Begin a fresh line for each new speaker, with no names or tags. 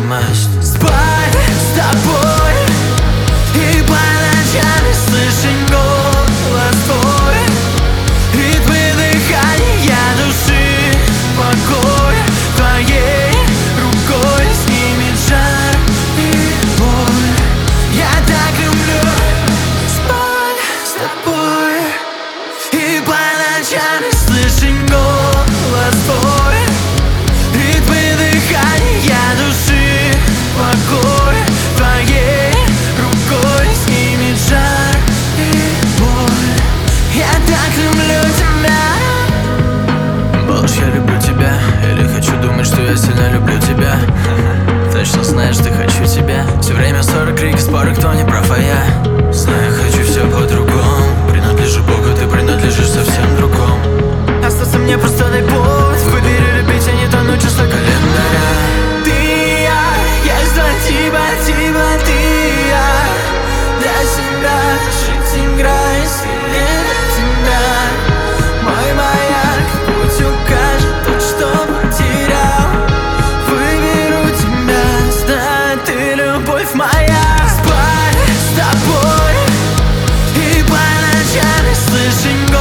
невидимость.
Спать с тобой и по ночам не слышен голос твой, ритмы дыхания души, покой твоей рукой снимет жар и боль. Я так люблю спать с тобой и по ночам не слышен голос твой, ритмы дыхания души, покой твоей рукой снимет жар и боль. Я так люблю тебя.
Малыш, я люблю тебя, или хочу думать, что я сильно люблю тебя. Точно знаешь, что хочу тебя. Все время ссоры, крики, споры, кто не прав, а я знаю, хочу все по-другому. Принадлежу Богу, ты принадлежишь совсем другому.
Остаться мне просто дай повод выбери любить, а не тонуть чувства календаря. Ты и я ждал тебя, ты и я. Для себя жить, играй, сильнее тебя. Мой маяк, путь укажет тот, что потерял. Выберу тебя, знай, ты любовь моя. Спать с тобой и по ночам не слышен голос